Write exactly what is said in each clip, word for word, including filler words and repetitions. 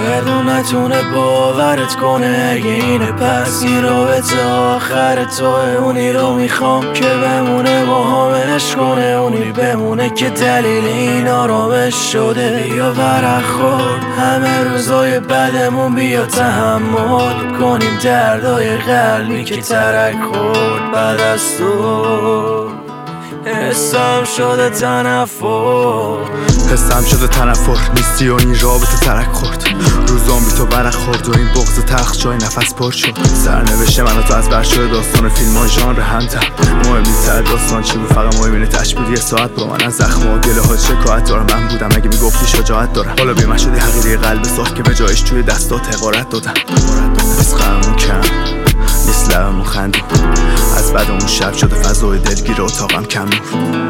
شاید اون نتونه باورت کنه اگه اینه پس این رابطه آخر توه. اونی رو میخوام که بمونه با حاملش کنه، اونی بمونه که دلیل این آرامش شده. بیا ورق خورد همه روزای بدمون، بیا تحمل کنیم دردای قلبی که ترک خورد بعد از تو. حسم شده تنفر، حسم شده تنفر نیستی و این رابطه ترک خورد. روزام بی تو برق خورد و این بغض تخت جای نفس پر شد. سرنوشت من و تو از بر شده داستان فیلم های ژانر همتر. مهم نیستر داستان چی بود، فقط مهم اینه تش بود یه ساعت با من از زخم و گله ها شکایت دارم. من بودم اگه میگفتی شجاعت دارم، حالا بی من شدی حقیقی قلب ساخت که به جایش توی دستات حقارت دادم. بس غممون کم نیست لبمون خندون، از بعد اون شب شده فضای دلگیر اتاقم کم نور.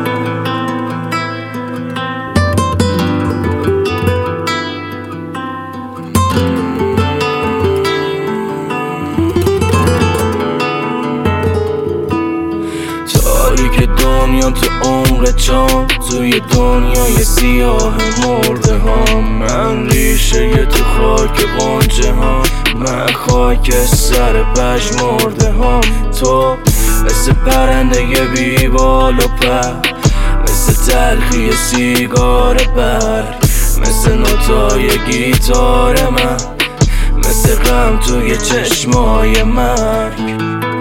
تاریک دنیا تو عمق چام، توی دنیای سیاه مرده ها. من ریشه تو خاک قنچه ها، من خاک سر پژمرده ها. تو مثل پرنده بی بال و پر، مثل تلخی سیگار برگ، مثل نوتای گیتار من، مثل غم توی چشمای مرگ.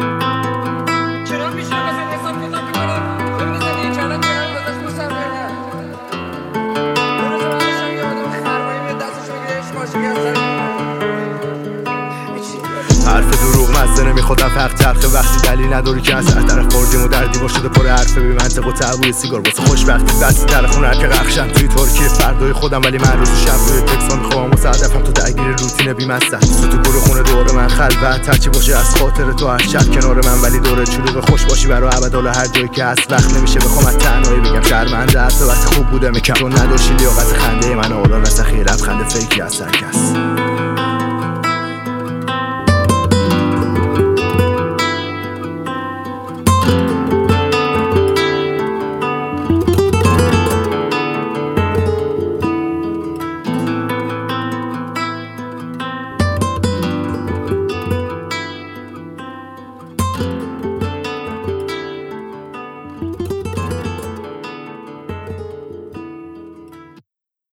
حرف دروغ مزه نمیخودم فرق ترخه وقتی دلیل نداری که از هر طرف خوردیم و در دیوار شده پر حرفه بی منطق و تعبوی سیگار واسه خوشبختی بستی طرف اون هر که غخشم توی ترکیه فردای خودم، ولی من روز شب روی تکسان میخوام واسه هدفم تو درگیر روتین بی مستم. تو تو گروه خونه دور من خلوت هرچی باشه از خاطر تو هر شب کنار من، ولی دور چلوغ خوش باشی برای ابد. حالا هر جایی که هست وقت نمیشه بخوام از تنهایی بگم شرمنده، حتی وقتی خوب بوده میکم تو نداشتی لیاقت خنده من. حالا نسخی لبخند فیکی از سرکس.